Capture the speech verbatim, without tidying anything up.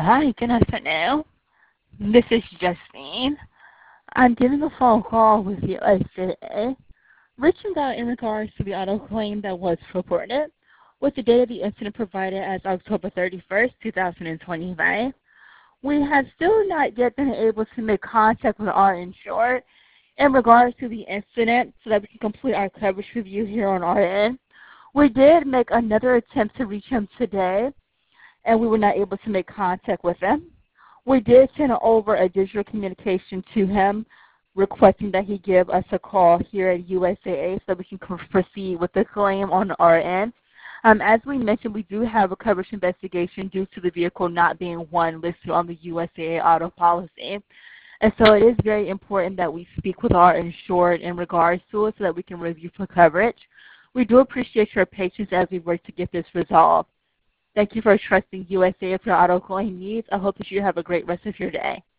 Hi, good afternoon. This is Justine. I'm giving a phone call with you today, reaching out in regards to the auto claim that was reported with the date of the incident provided as October thirty-first, two thousand twenty-five. We have still not yet been able to make contact with our insured in regards to the incident so that we can complete our coverage review here on our end. We did make another attempt to reach him today, and we were not able to make contact with him. We did send over a digital communication to him requesting that he give us a call here at U S A A so we can proceed with the claim on our end. Um, as we mentioned, we do have a coverage investigation due to the vehicle not being one listed on the U S A A auto policy. And so it is very important that we speak with our insured in regards to it so that we can review for coverage. We do appreciate your patience as we work to get this resolved. Thank you for trusting U S A A with your auto claim needs. I hope that you have a great rest of your day.